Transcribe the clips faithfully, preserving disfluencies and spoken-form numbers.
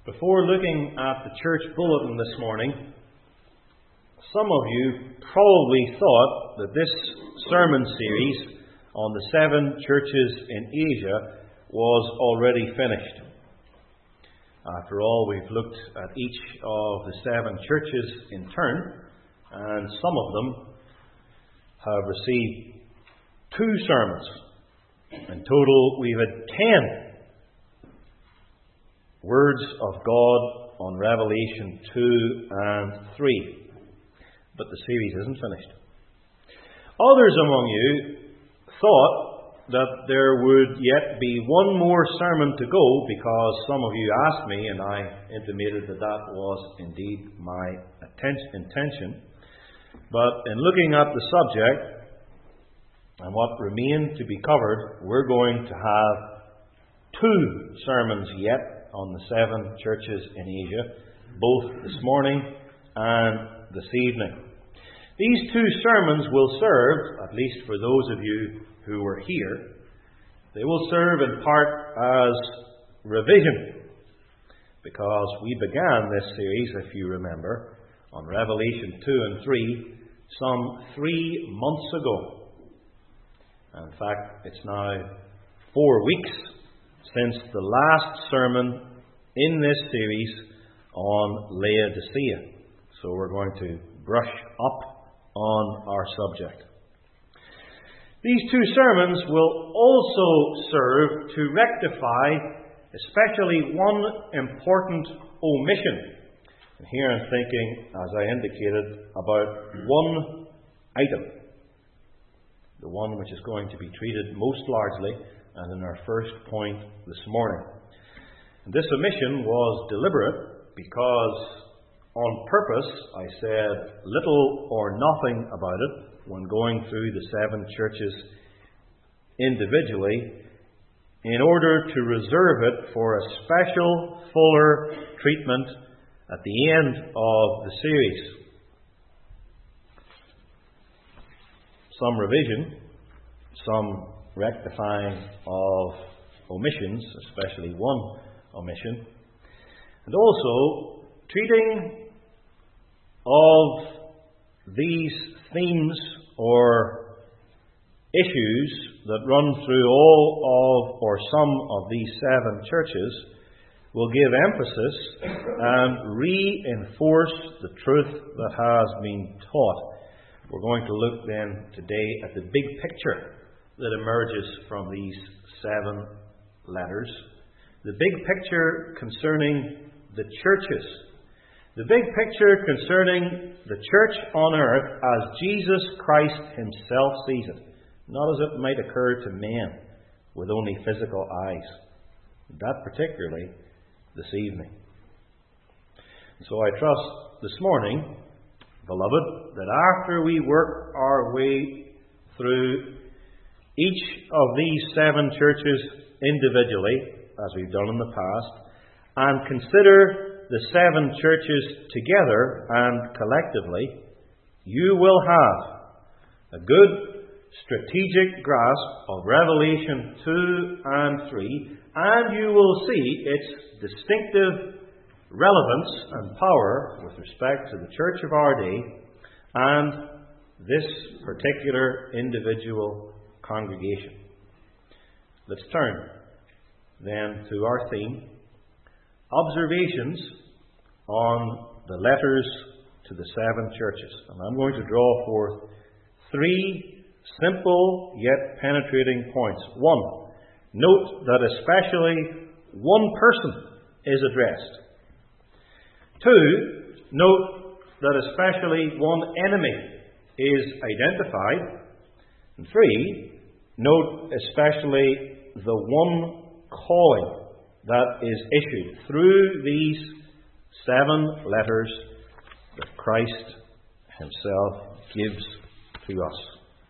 Before looking at the church bulletin this morning, some of you probably thought that this sermon series on the seven churches in Asia was already finished. After all, we've looked at each of the seven churches in turn, and some of them have received two sermons. In total, we've had ten words of God on Revelation two and three. But the series isn't finished. Others among you thought that there would yet be one more sermon to go, because some of you asked me, and I intimated that that was indeed my intention. But in looking at the subject and what remained to be covered, we're going to have two sermons yet on the seven churches in Asia, both this morning and this evening. These two sermons will serve, at least for those of you who were here, they will serve in part as revision, because we began this series, if you remember, on Revelation two and three some three months ago. In fact, it's now four weeks since the last sermon in this series on Laodicea. So we're going to brush up on our subject. These two sermons will also serve to rectify especially one important omission. And here I'm thinking, as I indicated, about one item. The one which is going to be treated most largely and in our first point this morning. And this omission was deliberate because on purpose I said little or nothing about it when going through the seven churches individually, in order to reserve it for a special, fuller treatment at the end of the series. Some revision, some rectifying of omissions, especially one omission, and also treating of these themes or issues that run through all of or some of these seven churches will give emphasis and reinforce the truth that has been taught. We're going to look then today at the big picture that emerges from these seven letters. The big picture concerning the churches. The big picture concerning the church on earth as Jesus Christ himself sees it. Not as it might occur to men with only physical eyes. That particularly this evening. So I trust this morning, beloved, that after we work our way through each of these seven churches individually, as we've done in the past, and consider the seven churches together and collectively, you will have a good strategic grasp of Revelation two and three, and you will see its distinctive relevance and power with respect to the church of our day and this particular individual congregation. Let's turn then to our theme, observations on the letters to the seven churches. And I'm going to draw forth three simple yet penetrating points. One, note that especially one person is addressed. Two, note that especially one enemy is identified. And three, note especially the one calling that is issued through these seven letters that Christ himself gives to us.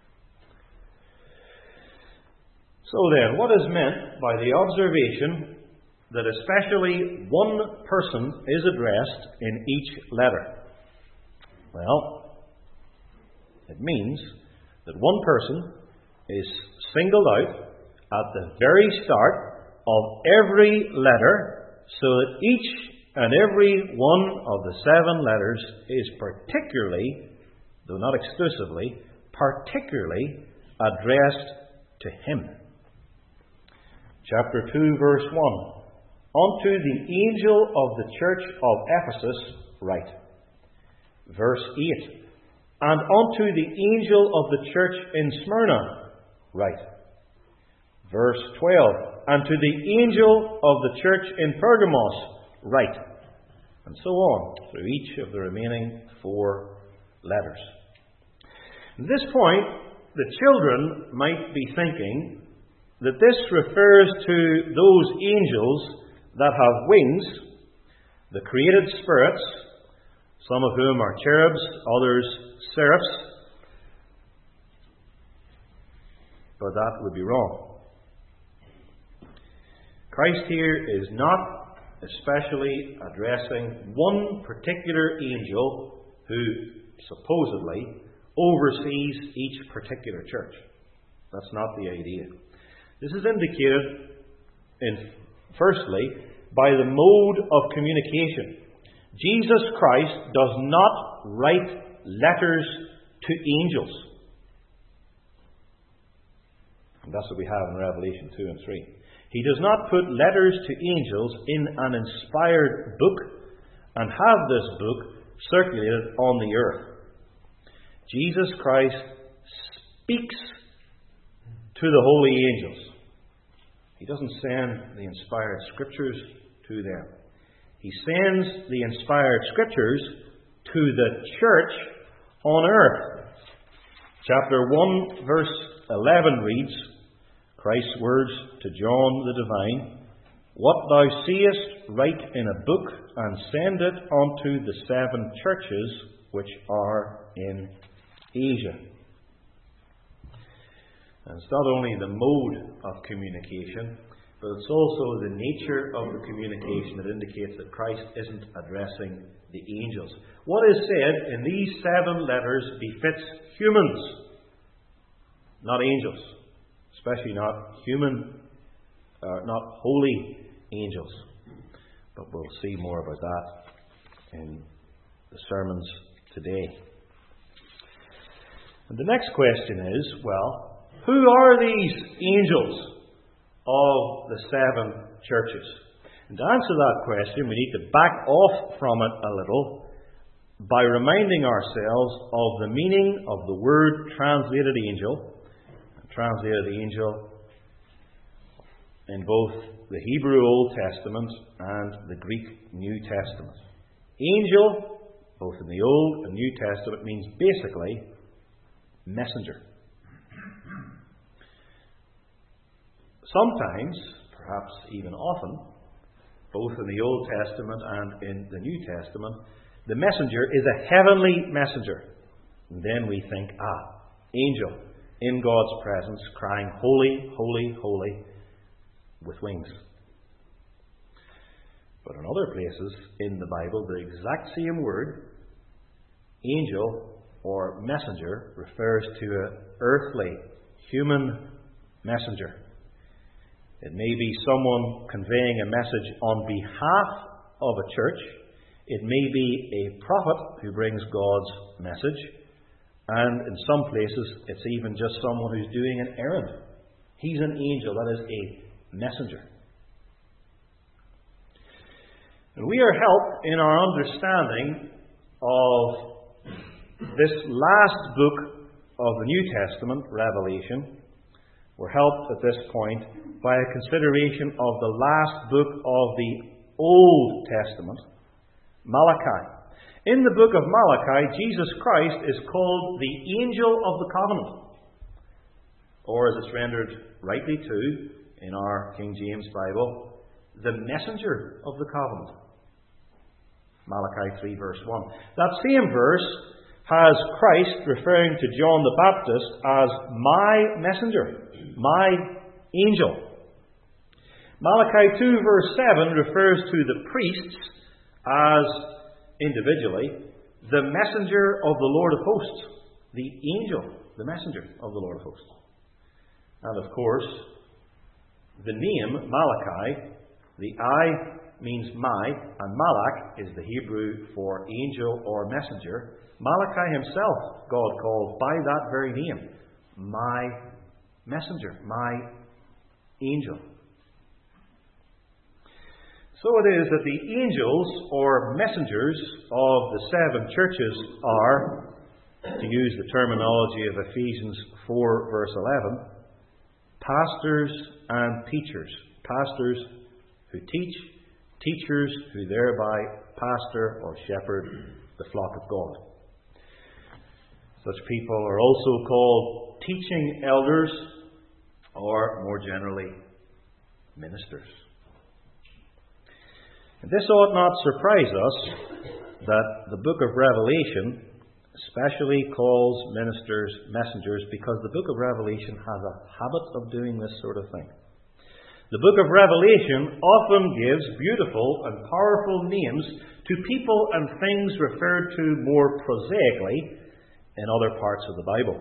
So then, what is meant by the observation that especially one person is addressed in each letter? Well, it means that one person is singled out at the very start of every letter, so that each And every one of the seven letters is particularly, though not exclusively, particularly addressed to him. Chapter two, verse one. Unto the angel of the church of Ephesus write. Verse eight. And unto the angel of the church in Smyrna write. Verse twelve. And to the angel of the church in Pergamos write. And so on, through each of the remaining four letters. At this point, the children might be thinking that this refers to those angels that have wings, the created spirits, some of whom are cherubs, others seraphs. But that would be wrong. Christ here is not especially addressing one particular angel who supposedly oversees each particular church. That's not the idea. This is indicated in, firstly, by the mode of communication. Jesus Christ does not write letters to angels. And that's what we have in Revelation two and three. He does not put letters to angels in an inspired book and have this book circulated on the earth. Jesus Christ speaks to the holy angels. He doesn't send the inspired scriptures to them. He sends the inspired scriptures to the church on earth. Chapter one, verse eleven reads, Christ's words to John the Divine, What thou seest, write in a book, and send it unto the seven churches which are in Asia. And it's not only the mode of communication, but it's also the nature of the communication that indicates that Christ isn't addressing the angels. What is said in these seven letters befits humans, not angels, especially not human, uh, not holy angels. But we'll see more about that in the sermons today. And the next question is, well, who are these angels of the seven churches? And to answer that question, we need to back off from it a little by reminding ourselves of the meaning of the word translated angel. Translated angel in both the Hebrew Old Testament and the Greek New Testament. Angel, both in the Old and New Testament, means basically messenger. Sometimes, perhaps even often, both in the Old Testament and in the New Testament, the messenger is a heavenly messenger. And then we think, ah, angel in God's presence, crying, Holy, holy, holy, with wings. But in other places in the Bible, the exact same word, angel or messenger, refers to an earthly, human messenger. It may be someone conveying a message on behalf of a church. It may be a prophet who brings God's message. And in some places, it's even just someone who's doing an errand. He's an angel, that is a messenger. And we are helped in our understanding of this last book of the New Testament, Revelation. We're helped at this point by a consideration of the last book of the Old Testament, Malachi. In the book of Malachi, Jesus Christ is called the angel of the covenant, or as it's rendered rightly too in our King James Bible, the messenger of the covenant. Malachi three verse one. That same verse has Christ referring to John the Baptist as my messenger, my angel. Malachi two verse seven refers to the priests as, individually, the messenger of the Lord of hosts, the angel, the messenger of the Lord of hosts. And of course, the name Malachi, the I means my, and Malach is the Hebrew for angel or messenger. Malachi himself, God called by that very name, my messenger, my angel. So it is that the angels or messengers of the seven churches are, to use the terminology of Ephesians four verse eleven, pastors and teachers. Pastors who teach, teachers who thereby pastor or shepherd the flock of God. Such people are also called teaching elders, or more generally, ministers. And this ought not surprise us that the book of Revelation especially calls ministers messengers, because the book of Revelation has a habit of doing this sort of thing. The book of Revelation often gives beautiful and powerful names to people and things referred to more prosaically in other parts of the Bible.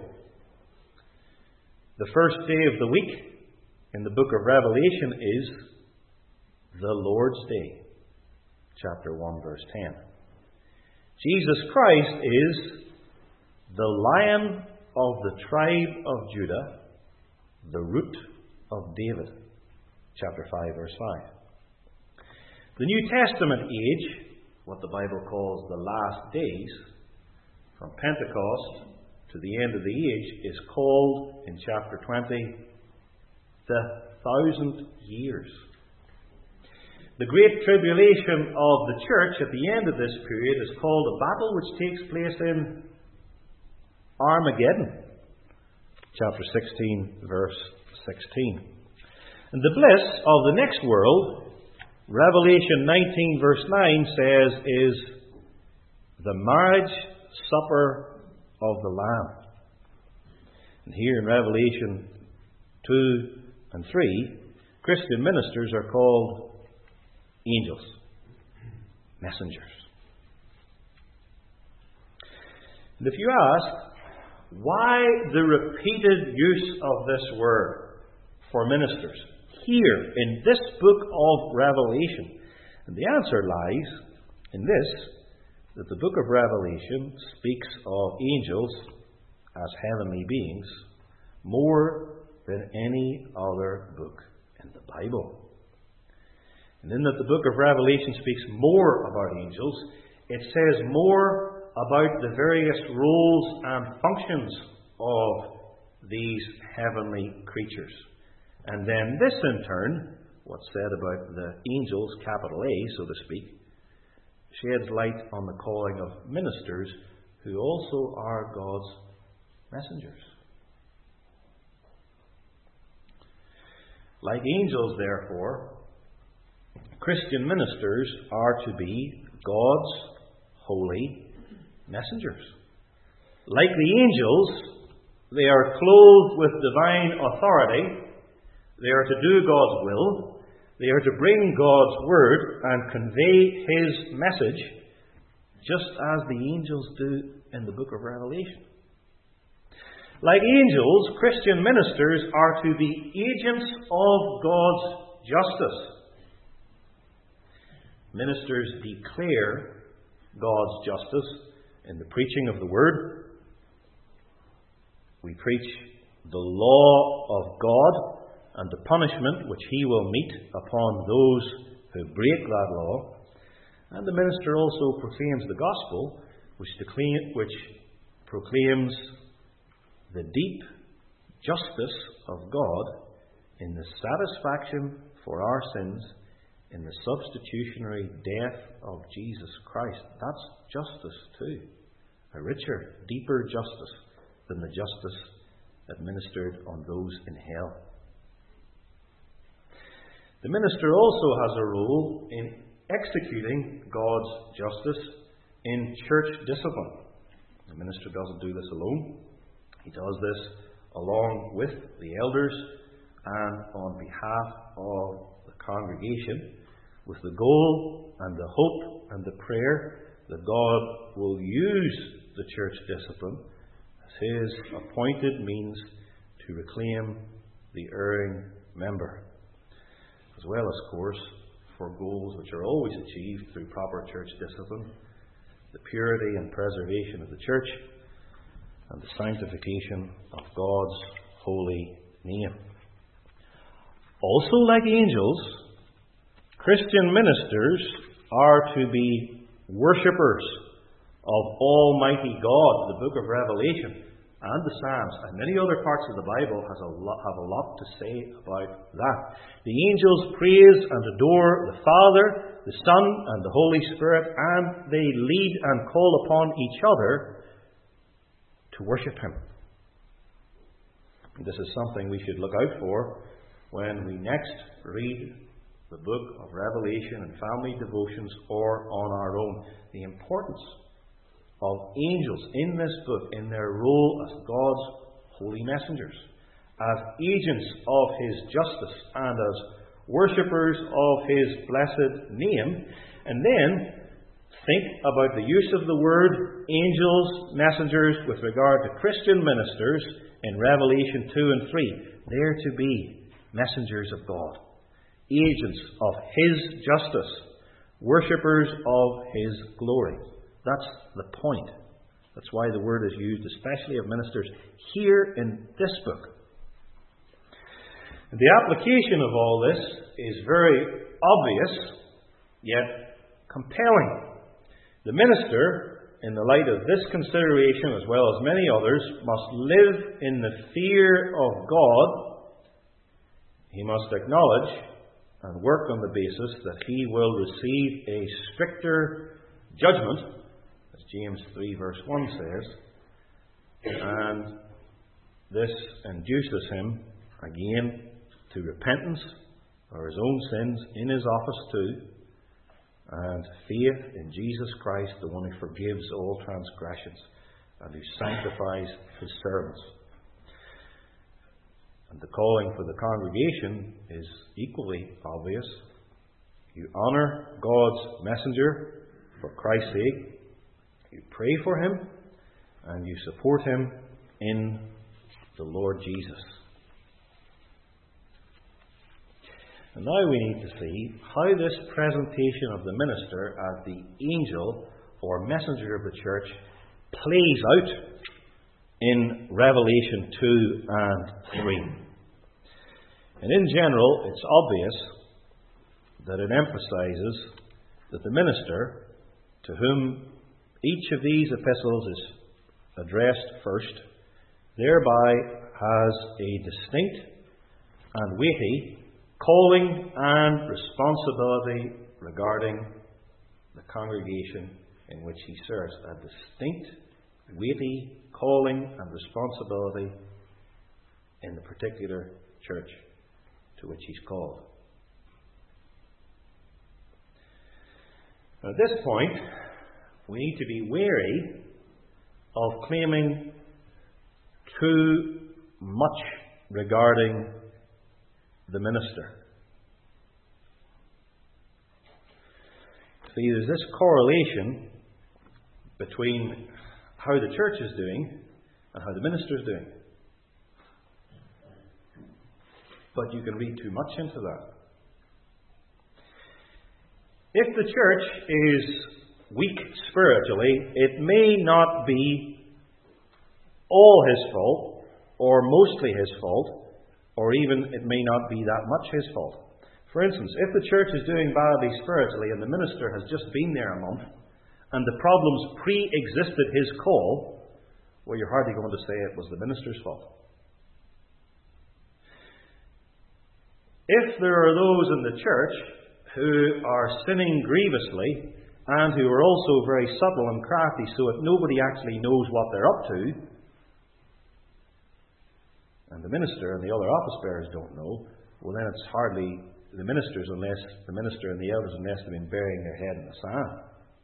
The first day of the week in the book of Revelation is the Lord's Day, chapter one, verse ten. Jesus Christ is the Lion of the tribe of Judah, the Root of David, chapter five, verse five. The New Testament age, what the Bible calls the last days, from Pentecost to the end of the age, is called in chapter twenty the thousand years. The great tribulation of the church at the end of this period is called a battle which takes place in Armageddon, chapter sixteen, verse sixteen. And the bliss of the next world, Revelation nineteen, verse nine says, is the marriage supper of the Lamb. And here in Revelation two and three, Christian ministers are called angels, messengers. And if you ask, why the repeated use of this word for ministers here in this book of Revelation? And the answer lies in this, that the book of Revelation speaks of angels as heavenly beings more than any other book in the Bible. And in that the book of Revelation speaks more about angels, it says more about the various roles and functions of these heavenly creatures. And then this in turn, what's said about the angels, capital A, so to speak, sheds light on the calling of ministers who also are God's messengers. Like angels, therefore, Christian ministers are to be God's holy messengers. Like the angels, they are clothed with divine authority. They are to do God's will. They are to bring God's word and convey His message, just as the angels do in the book of Revelation. Like angels, Christian ministers are to be agents of God's justice. Ministers declare God's justice in the preaching of the Word. We preach the law of God and the punishment which He will meet upon those who break that law. And the minister also proclaims the gospel, which, declaim, which proclaims the deep justice of God in the satisfaction for our sins in the substitutionary death of Jesus Christ. That's justice too. A richer, deeper justice than the justice administered on those in hell. The minister also has a role in executing God's justice in church discipline. The minister doesn't do this alone. He does this along with the elders and on behalf of the congregation, with the goal and the hope and the prayer that God will use the church discipline as His appointed means to reclaim the erring member, as well as, of course, for goals which are always achieved through proper church discipline, the purity and preservation of the church, and the sanctification of God's holy name. Also, like angels, Christian ministers are to be worshippers of Almighty God. The book of Revelation and the Psalms and many other parts of the Bible has a lot, have a lot to say about that. The angels praise and adore the Father, the Son, and the Holy Spirit, and they lead and call upon each other to worship Him. This is something we should look out for when we next read the book of Revelation and family devotions or on our own. The importance of angels in this book, in their role as God's holy messengers, as agents of His justice, and as worshippers of His blessed name. And then think about the use of the word angels, messengers, with regard to Christian ministers in Revelation two and three. They're to be messengers of God, agents of His justice, worshippers of His glory. That's the point. That's why the word is used, especially of ministers, here in this book. And the application of all this is very obvious, yet compelling. The minister, in the light of this consideration, as well as many others, must live in the fear of God. He must acknowledge and work on the basis that he will receive a stricter judgment, as James three verse one says, and this induces him again to repentance for his own sins in his office too, and faith in Jesus Christ, the one who forgives all transgressions and who sanctifies his servants. And the calling for the congregation is equally obvious. You honour God's messenger for Christ's sake, you pray for him, and you support him in the Lord Jesus. And now we need to see how this presentation of the minister as the angel or messenger of the church plays out in Revelation two and three. And in general, it's obvious that it emphasizes that the minister, to whom each of these epistles is addressed first, thereby has a distinct and weighty calling and responsibility regarding the congregation in which he serves. A distinct, weighty calling and responsibility in the particular church to which he's called. Now, at this point, we need to be wary of claiming too much regarding the minister. See, there's this correlation between how the church is doing and how the minister is doing. But you can read too much into that. If the church is weak spiritually, it may not be all his fault, or mostly his fault, or even it may not be that much his fault. For instance, if the church is doing badly spiritually and the minister has just been there a month, and the problems pre-existed his call, well, you're hardly going to say it was the minister's fault. If there are those in the church who are sinning grievously and who are also very subtle and crafty so that nobody actually knows what they're up to, and the minister and the other office bearers don't know, well then it's hardly the ministers unless the minister and the elders unless they've been burying their head in the sand.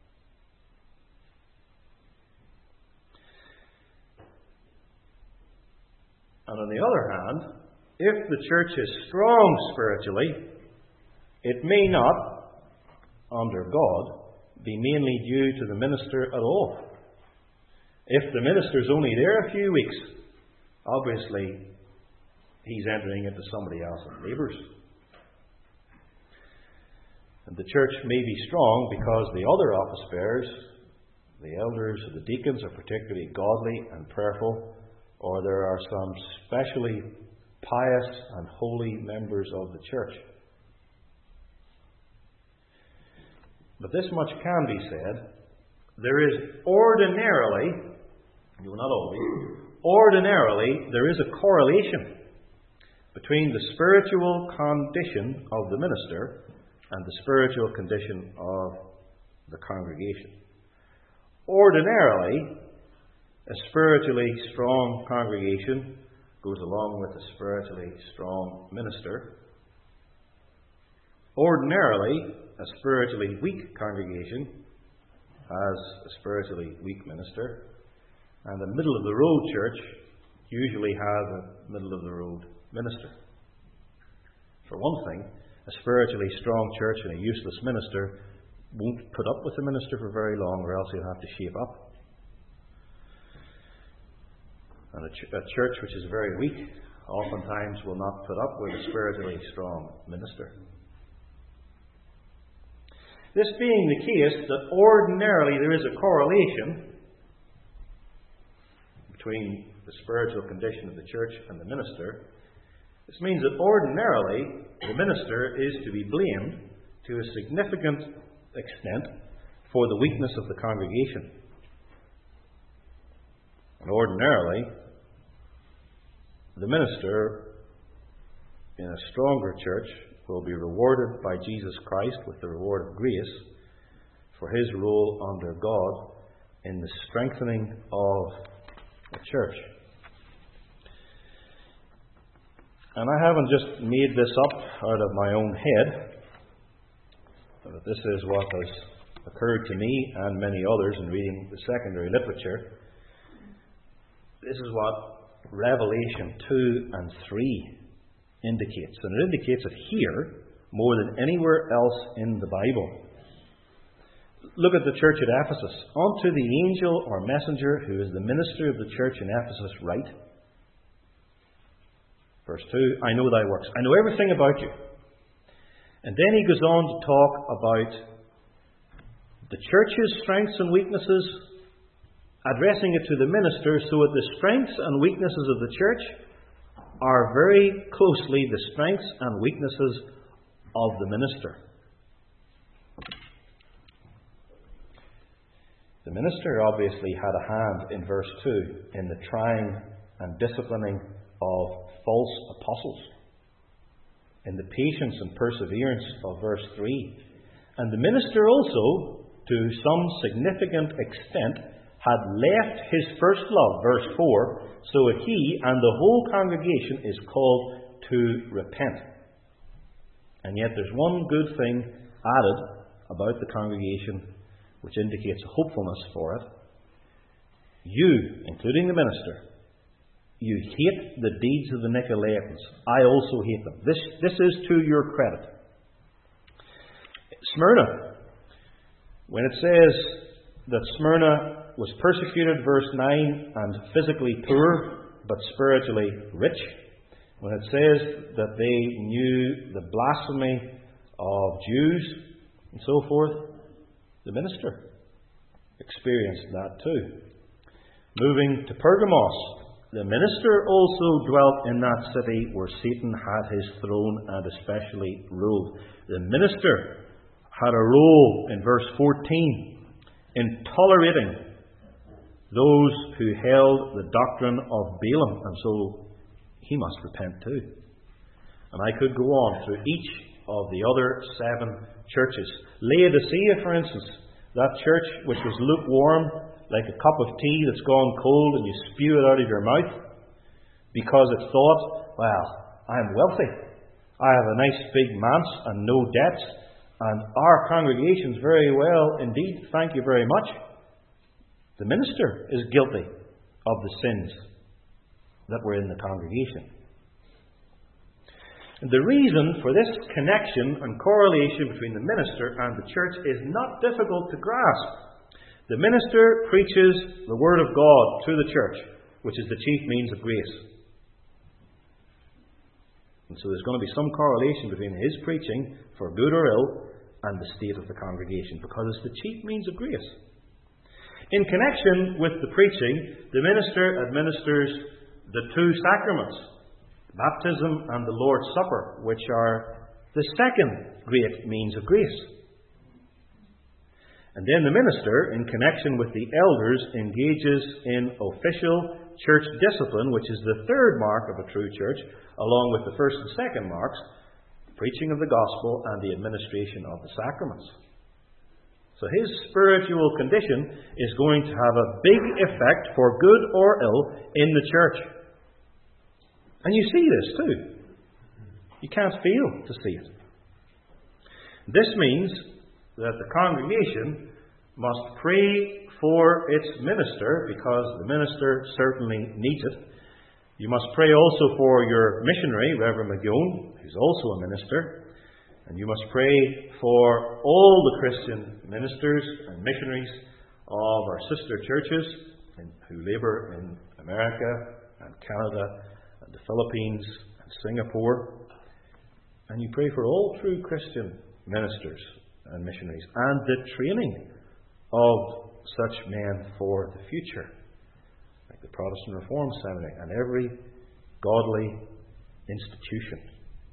And on the other hand, if the church is strong spiritually, it may not, under God, be mainly due to the minister at all. If the minister's only there a few weeks, obviously he's entering into somebody else's labours. And the church may be strong because the other office bearers, the elders or the deacons, are particularly godly and prayerful, or there are some specially pious and holy members of the church. But this much can be said: there is ordinarily, no, not always, ordinarily there is a correlation between the spiritual condition of the minister and the spiritual condition of the congregation. Ordinarily, a spiritually strong congregation goes along with a spiritually strong minister. Ordinarily, a spiritually weak congregation has a spiritually weak minister, and a middle-of-the-road church usually has a middle-of-the-road minister. For one thing, a spiritually strong church and a useless minister won't put up with the minister for very long, or else he'll have to shape up. And a, ch- a church which is very weak oftentimes will not put up with a spiritually strong minister. This being the case, that ordinarily there is a correlation between the spiritual condition of the church and the minister, this means that ordinarily the minister is to be blamed to a significant extent for the weakness of the congregation. And ordinarily, the minister in a stronger church will be rewarded by Jesus Christ with the reward of grace for his role under God in the strengthening of the church. And I haven't just made this up out of my own head, but this is what has occurred to me and many others in reading the secondary literature. This is what Revelation two and three indicates. And it indicates it here more than anywhere else in the Bible. Look at the church at Ephesus. Unto the angel or messenger who is the minister of the church in Ephesus write. Verse two, I know thy works. I know everything about you. And then he goes on to talk about the church's strengths and weaknesses, addressing it to the minister, so that the strengths and weaknesses of the church are very closely the strengths and weaknesses of the minister. The minister obviously had a hand in verse two in the trying and disciplining of false apostles, in the patience and perseverance of verse three. And the minister also, to some significant extent, had left his first love, verse four, so that he and the whole congregation is called to repent. And yet there's one good thing added about the congregation which indicates hopefulness for it. You, including the minister, you hate the deeds of the Nicolaitans. I also hate them. This, this is to your credit. Smyrna, when it says that Smyrna was persecuted, verse nine, and physically poor, but spiritually rich, when it says that they knew the blasphemy of Jews and so forth, the minister experienced that too. Moving to Pergamos, the minister also dwelt in that city where Satan had his throne and especially ruled. The minister had a role in verse fourteen in tolerating those who held the doctrine of Balaam, and so he must repent too. And I could go on through each of the other seven churches. Laodicea, for instance, that church which was lukewarm, like a cup of tea that's gone cold and you spew it out of your mouth because it thought, well, I'm wealthy, I have a nice big manse and no debts, and our congregation's very well indeed, thank you very much. The minister is guilty of the sins that were in the congregation. And the reason for this connection and correlation between the minister and the church is not difficult to grasp. The minister preaches the Word of God to the church, which is the chief means of grace. And so there's going to be some correlation between his preaching, for good or ill, and the state of the congregation, because it's the chief means of grace. In connection with the preaching, the minister administers the two sacraments, baptism and the Lord's Supper, which are the second great means of grace. And then the minister, in connection with the elders, engages in official church discipline, which is the third mark of a true church, along with the first and second marks, preaching of the gospel and the administration of the sacraments. So his spiritual condition is going to have a big effect, for good or ill, in the church. And you see this too. You can't fail to see it. This means that the congregation must pray for its minister, because the minister certainly needs it. You must pray also for your missionary, Reverend McGowan, who's also a minister. And you must pray for all the Christian ministers and missionaries of our sister churches who labour in America and Canada and the Philippines and Singapore. And you pray for all true Christian ministers and missionaries, and the training of such men for the future, like the Protestant Reform Seminary and every godly institution.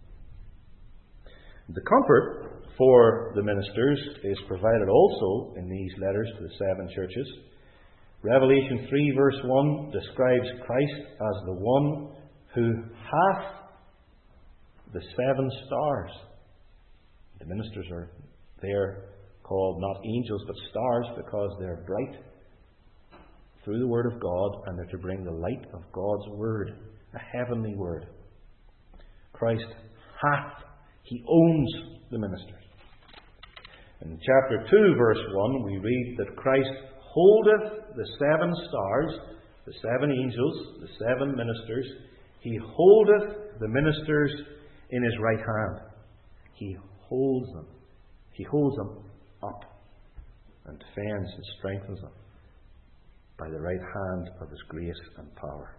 The comfort for the ministers is provided also in these letters to the seven churches. Revelation three verse one describes Christ as the one who hath the seven stars. The ministers are there called not angels but stars, because they're bright through the Word of God, and they're to bring the light of God's Word, a heavenly Word. Christ hath. He owns the ministers. In chapter two verse one we read that Christ holdeth the seven stars, the seven angels, the seven ministers. He holdeth the ministers in his right hand. He holds them. He holds them up and defends and strengthens them by the right hand of his grace and power.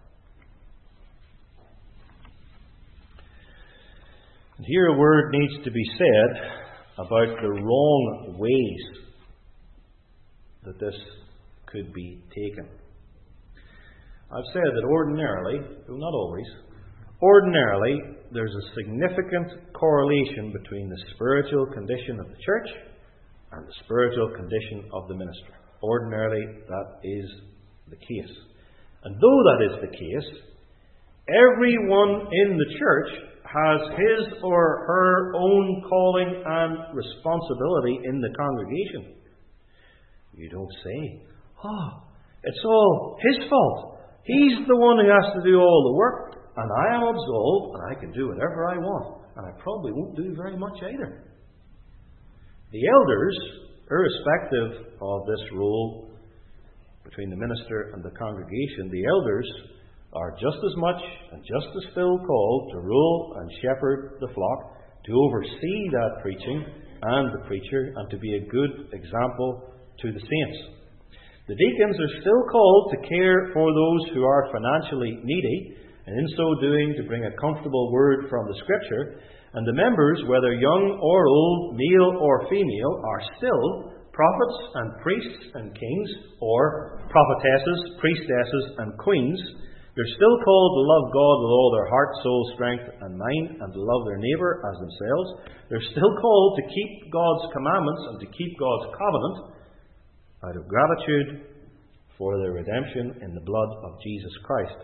And here a word needs to be said about the wrong ways that this could be taken. I've said that ordinarily, though not always, ordinarily there's a significant correlation between the spiritual condition of the church and the spiritual condition of the minister. Ordinarily that is the case. And though that is the case, everyone in the church has his or her own calling and responsibility in the congregation. You don't say, oh, it's all his fault. He's the one who has to do all the work, and I am absolved, and I can do whatever I want, and I probably won't do very much either. The elders, irrespective of this role between the minister and the congregation, the elders are just as much and just as still called to rule and shepherd the flock, to oversee that preaching and the preacher, and to be a good example to the saints. The deacons are still called to care for those who are financially needy, and in so doing to bring a comfortable word from the Scripture. And the members, whether young or old, male or female, are still prophets and priests and kings, or prophetesses, priestesses and queens. They're still called to love God with all their heart, soul, strength and mind, and to love their neighbour as themselves. They're still called to keep God's commandments and to keep God's covenant out of gratitude for their redemption in the blood of Jesus Christ.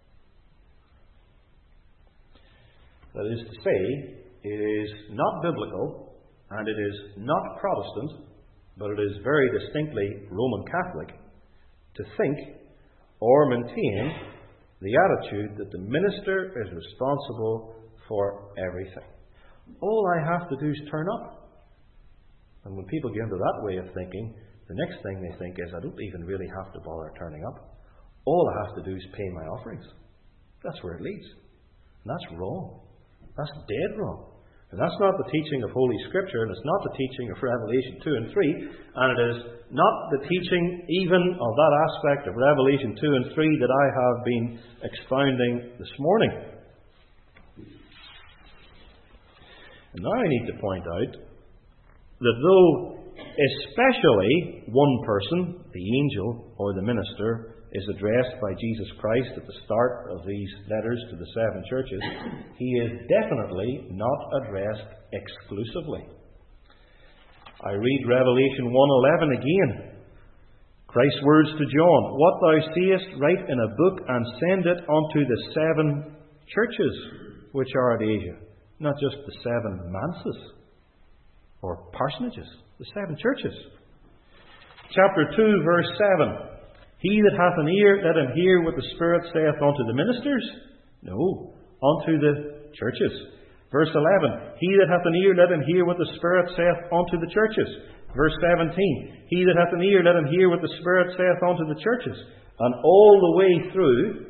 That is to say, it is not biblical and it is not Protestant, but it is very distinctly Roman Catholic to think or maintain the attitude that the minister is responsible for everything. All I have to do is turn up. And when people get into that way of thinking, the next thing they think is, I don't even really have to bother turning up. All I have to do is pay my offerings. That's where it leads. And that's wrong. That's dead wrong. And that's not the teaching of Holy Scripture, and it's not the teaching of Revelation two and three, and it is not the teaching even of that aspect of Revelation two and three that I have been expounding this morning. And now I need to point out that though especially one person, the angel or the minister, is addressed by Jesus Christ at the start of these letters to the seven churches, he is definitely not addressed exclusively. I read Revelation one eleven again. Christ's words to John, "What thou seest, write in a book and send it unto the seven churches which are at Asia." Not just the seven manses or parsonages, the seven churches. Chapter two, verse seven. "He that hath an ear, let him hear what the Spirit saith unto the ministers." No, unto the churches. Verse eleven. "He that hath an ear, let him hear what the Spirit saith unto the churches." Verse seventeen. "He that hath an ear, let him hear what the Spirit saith unto the churches." And all the way through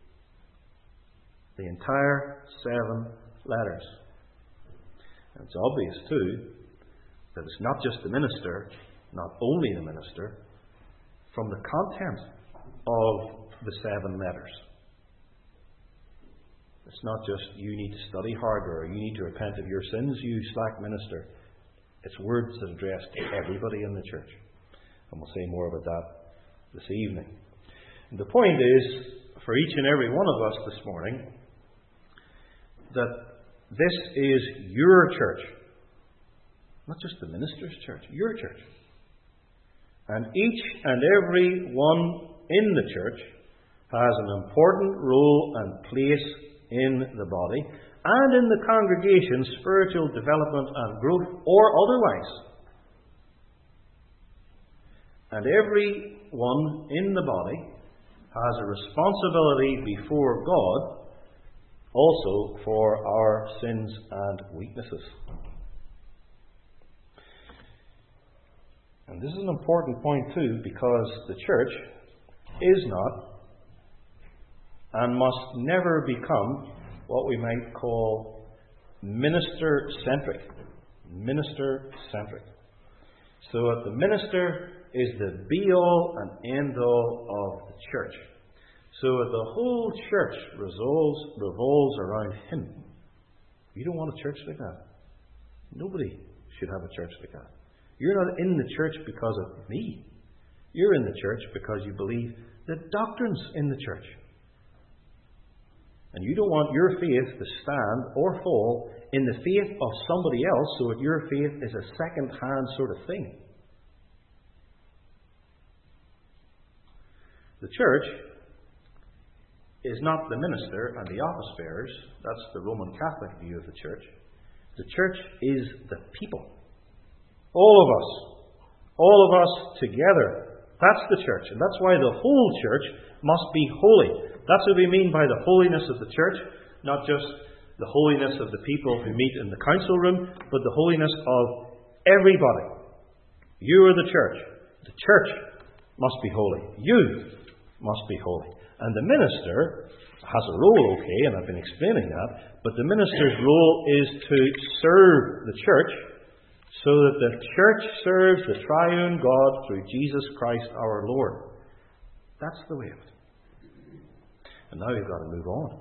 the entire seven letters. And it's obvious, too, that it's not just the minister, not only the minister, from the content of the seven letters. It's not just, you need to study harder, or you need to repent of your sins, you slack minister. It's words that address to everybody in the church. And we'll say more about that this evening. And the point is, for each and every one of us this morning, that this is your church. Not just the minister's church, your church. And each and every one in the church has an important role and place in the body and in the congregation's spiritual development and growth, or otherwise. And every one in the body has a responsibility before God also for our sins and weaknesses. And this is an important point too, because the church is not and must never become what we might call minister-centric. Minister-centric. So that the minister is the be-all and end-all of the church. So that the whole church revolves, revolves around him. You don't want a church like that. Nobody should have a church like that. You're not in the church because of me. You're in the church because you believe the doctrines in the church. And you don't want your faith to stand or fall in the faith of somebody else, so that your faith is a second-hand sort of thing. The church is not the minister and the office bearers. That's the Roman Catholic view of the church. The church is the people. All of us. All of us together. That's the church. And that's why the whole church must be holy. That's what we mean by the holiness of the church. Not just the holiness of the people who meet in the council room, but the holiness of everybody. You are the church. The church must be holy. You must be holy. And the minister has a role, okay, and I've been explaining that, but the minister's role is to serve the church so that the church serves the triune God through Jesus Christ our Lord. That's the way of it. And now we've got to move on.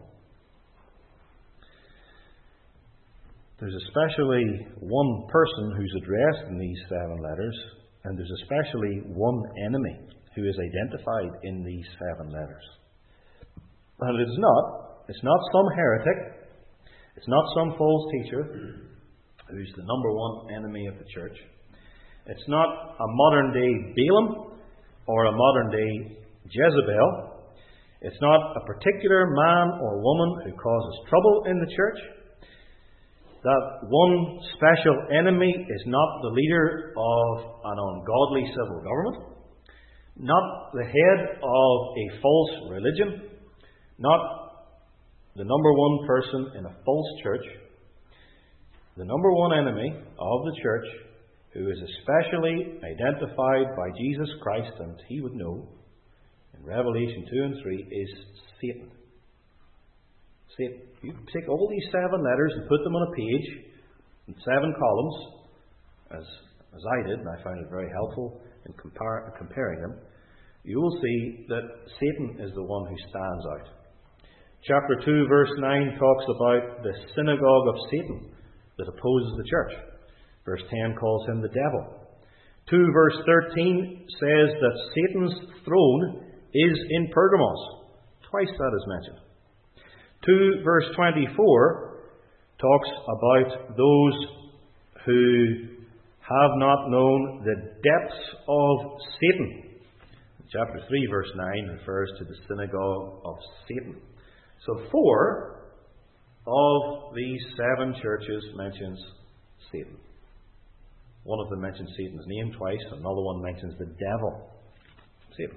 There's especially one person who's addressed in these seven letters, and there's especially one enemy who is identified in these seven letters. And it is not, it's not some heretic, it's not some false teacher who's the number one enemy of the church. It's not a modern day Balaam or a modern day Jezebel. It's not a particular man or woman who causes trouble in the church. That one special enemy is not the leader of an ungodly civil government, not the head of a false religion, not the number one person in a false church. The number one enemy of the church, who is especially identified by Jesus Christ, and he would know in Revelation two and three, is Satan. Satan. You take all these seven letters and put them on a page in seven columns, as, as I did, and I found it very helpful in compar- comparing them. You will see that Satan is the one who stands out. Chapter two, verse nine talks about the synagogue of Satan that opposes the church. Verse ten calls him the devil. two verse thirteen says that Satan's throne is in Pergamos. Twice that is mentioned. two verse twenty-four talks about those who have not known the depths of Satan. Chapter three verse nine refers to the synagogue of Satan. So four of these seven churches mentions Satan. One of them mentions Satan's name twice, another one mentions the devil. Satan.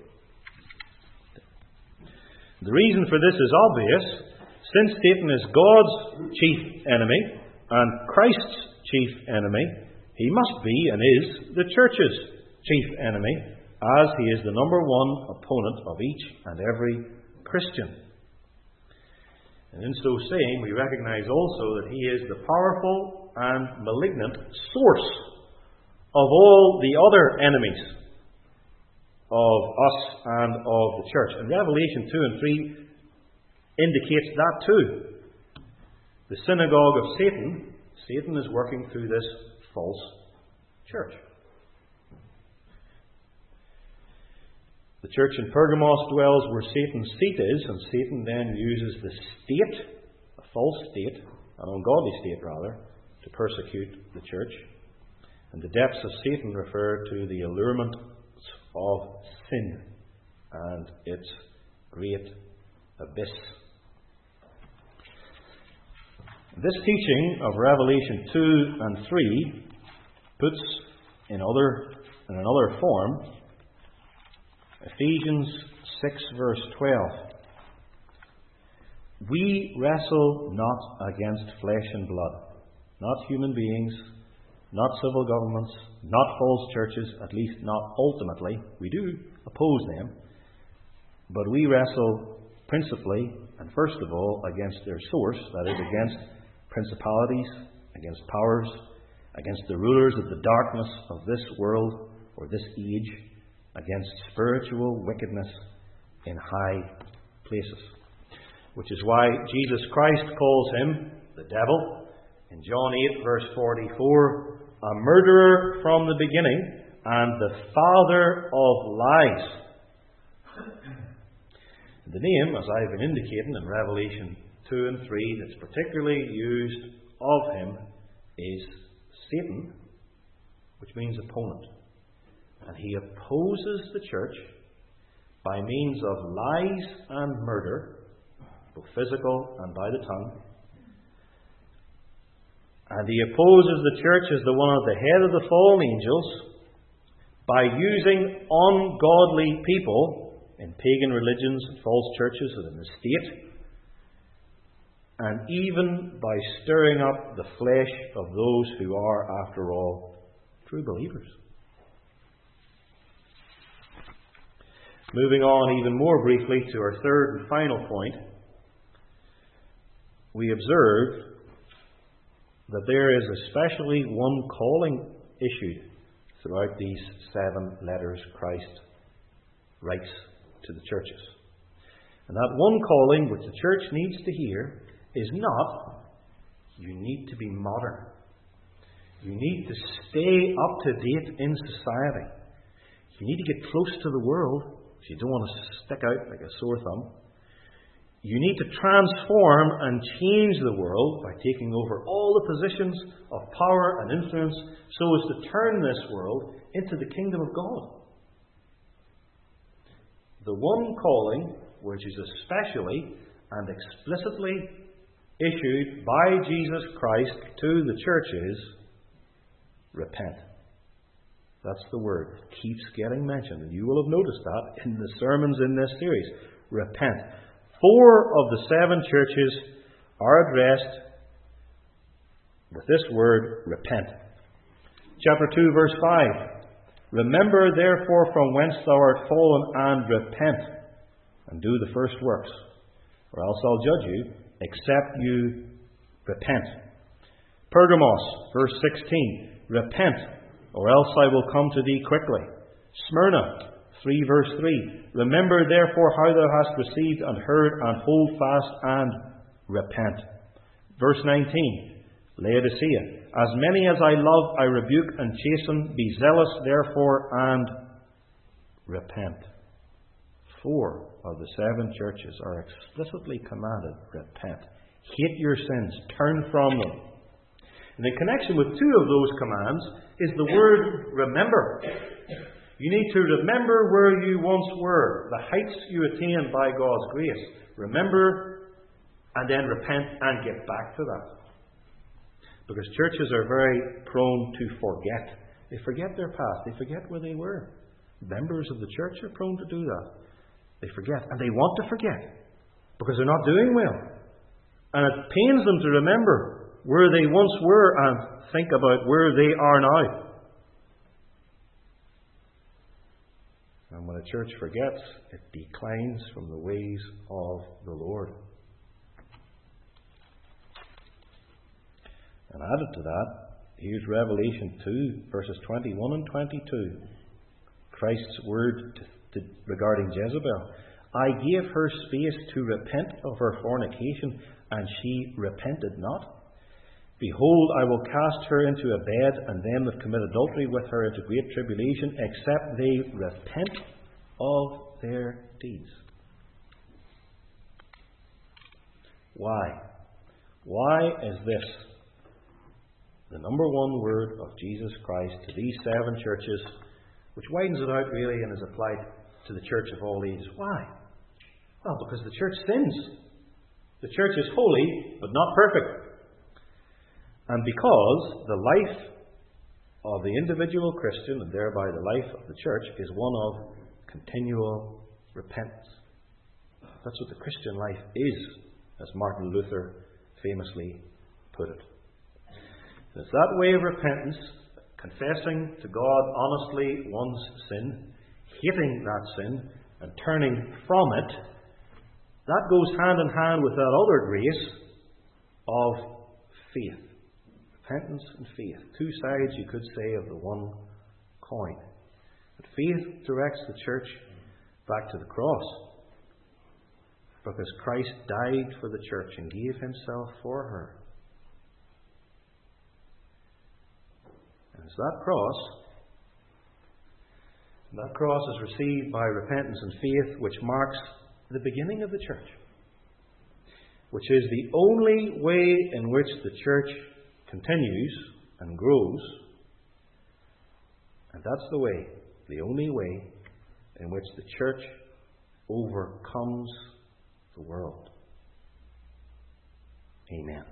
The reason for this is obvious. Since Satan is God's chief enemy and Christ's chief enemy, he must be and is the church's chief enemy, as he is the number one opponent of each and every Christian. And in so saying, we recognize also that he is the powerful and malignant source of all the other enemies of us and of the church. And Revelation two and three indicates that too. The synagogue of Satan, Satan is working through this false church. The church in Pergamos dwells where Satan's seat is, and Satan then uses the state, a false state, an ungodly state rather, to persecute the church. And the depths of Satan refer to the allurement of sin and its great abyss. This teaching of Revelation two and three puts in other in another form Ephesians six verse twelve. We wrestle not against flesh and blood, not human beings, not civil governments, not false churches, at least not ultimately. We do oppose them, but we wrestle principally and first of all against their source, that is, against principalities, against powers, against the rulers of the darkness of this world or this age, against spiritual wickedness in high places. Which is why Jesus Christ calls him the devil in John eight verse forty-four, a murderer from the beginning and the father of lies. The name, as I've been indicating in Revelation two and three, that's particularly used of him is Satan, which means opponent. And he opposes the church by means of lies and murder, both physical and by the tongue. And he opposes the church as the one at the head of the fallen angels by using ungodly people in pagan religions and false churches and in the state, and even by stirring up the flesh of those who are, after all, true believers. Moving on even more briefly to our third and final point, we observe that there is especially one calling issued throughout these seven letters Christ writes to the churches. And that one calling which the church needs to hear is not, you need to be modern. You need to stay up to date in society. You need to get close to the world. You don't want to stick out like a sore thumb. You need to transform and change the world by taking over all the positions of power and influence so as to turn this world into the kingdom of God. The one calling, which is especially and explicitly issued by Jesus Christ to the church, is repent. That's the word. It keeps getting mentioned, and you will have noticed that in the sermons in this series. Repent. Four of the seven churches are addressed with this word, repent. Chapter two, verse five. Remember therefore from whence thou art fallen, and repent, and do the first works, or else I'll judge you, except you repent. Pergamos, verse sixteen. Repent, or else I will come to thee quickly. Smyrna, three verse three. Remember therefore how thou hast received and heard, and hold fast and repent. Verse nineteen. Laodicea, as many as I love, I rebuke and chasten. Be zealous, therefore, and repent. Four of the seven churches are explicitly commanded, repent. Hate your sins. Turn from them. And in connection with two of those commands is the word remember. You need to remember where you once were, the heights you attained by God's grace. Remember and then repent and get back to that. Because churches are very prone to forget. They forget their past. They forget where they were. Members of the church are prone to do that. They forget. And they want to forget. Because they're not doing well. And it pains them to remember where they once were and think about where they are now. And when a church forgets, it declines from the ways of the Lord. And added to that, here's Revelation two, verses twenty-one and twenty-two. Christ's word to, to, regarding Jezebel. I gave her space to repent of her fornication, and she repented not. Behold, I will cast her into a bed, and them that commit adultery with her into great tribulation, except they repent of their deeds. Why? Why is this the number one word of Jesus Christ to these seven churches, which widens it out really and is applied to the church of all ages? Why? Well, because the church sins. The church is holy, but not perfect. And because the life of the individual Christian, and thereby the life of the church, is one of continual repentance. That's what the Christian life is, as Martin Luther famously put it. It's that way of repentance, confessing to God honestly one's sin, hating that sin, and turning from it, that goes hand in hand with that other grace of faith. Repentance and faith. Two sides, you could say, of the one coin. But faith directs the church back to the cross. Because Christ died for the church and gave himself for her. And it's that cross, that cross is received by repentance and faith, which marks the beginning of the church. Which is the only way in which the church continues and grows. And that's the way, the only way, in which the church overcomes the world. Amen.